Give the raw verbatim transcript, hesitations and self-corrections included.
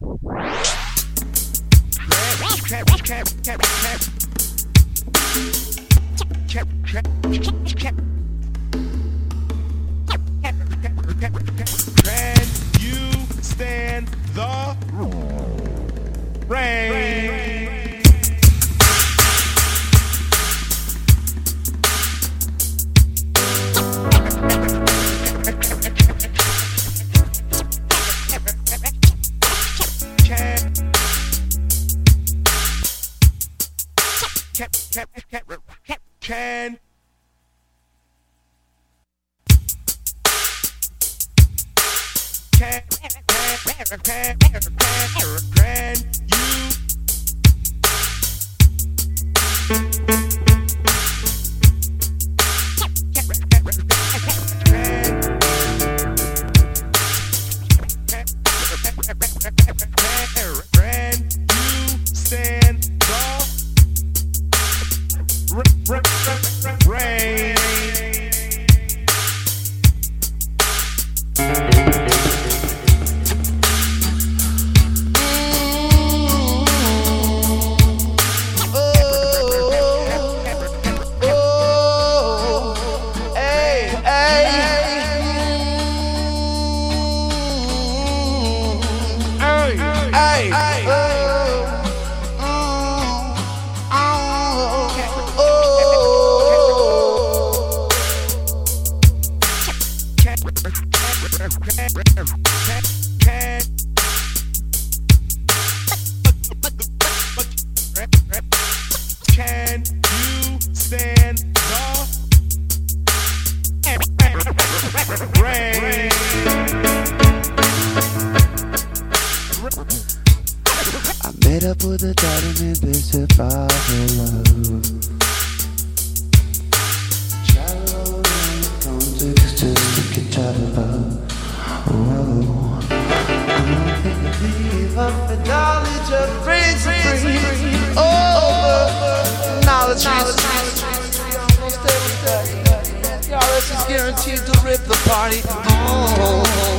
stand the rain? Can Can can can you stand the rain? Can you stand the rain? I made up with a diamond basic father love. Shallow in the context just to get out of love. Whoa, I'm gonna leave up the knowledge of brains and free. Oh, knowledge, knowledge, knowledge. Y'all, this is guaranteed to rip the party. Oh.